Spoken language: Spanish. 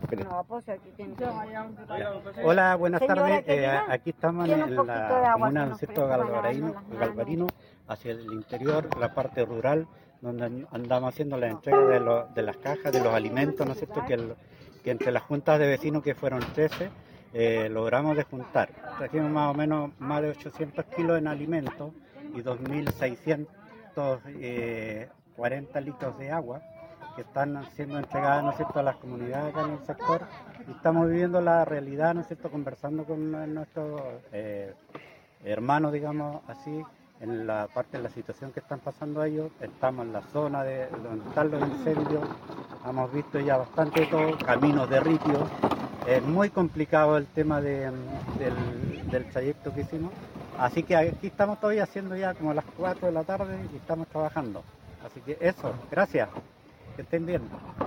No, pues aquí tiene que... Hola, buenas Señora, tardes. ¿qué dirá? Aquí estamos Tiene en un poquito de la agua comuna que de nos Cierto presta para lavarnos las Galvarino, manos. hacia el interior, la parte rural, donde andamos haciendo la entrega de las cajas, de los alimentos, ¿no es cierto? Que entre las juntas de vecinos, que fueron 13, logramos de juntar. Trajimos más o menos más de 800 kilos en alimentos y 2.640 litros de agua que están siendo entregadas, ¿no es cierto?, a las comunidades acá en el sector, y estamos viviendo la realidad, ¿no es cierto?, conversando con nuestros hermanos, digamos así, en la parte de la situación que están pasando ellos. Estamos en la zona de donde están los incendios, hemos visto ya bastante de todo, caminos de ripio. Es muy complicado el tema del trayecto que hicimos, así que aquí estamos todavía haciendo ya como las 4 de la tarde y estamos trabajando. Así que eso, gracias, que estén bien.